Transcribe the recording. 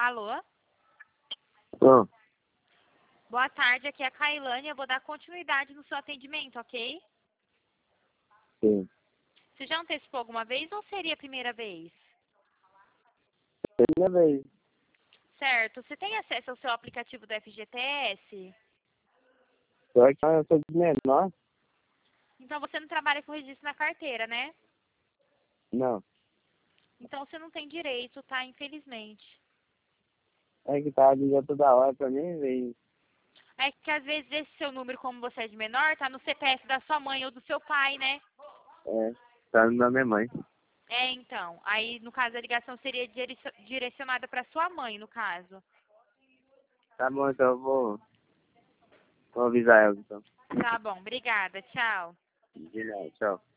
Alô? Ah, Boa tarde, aqui é a Kailane. Eu vou dar continuidade no seu atendimento, ok? sim. Você já antecipou alguma vez ou seria a primeira vez? Primeira vez. Certo. Você tem acesso ao seu aplicativo do FGTS? Só que eu sou de menor? Então você não trabalha com registro na carteira, né? Não. Então você não tem direito, tá? Infelizmente. É que tá ligando toda hora pra mim, velho. É que às vezes esse seu número, como você é de menor, tá no CPF da sua mãe ou do seu pai, né? É, tá na minha mãe. É, então. Aí, no caso, a ligação seria direcionada para sua mãe, no caso. Tá bom, então eu vou avisar ela, então. Tá bom, obrigada. Tchau. De nada, tchau.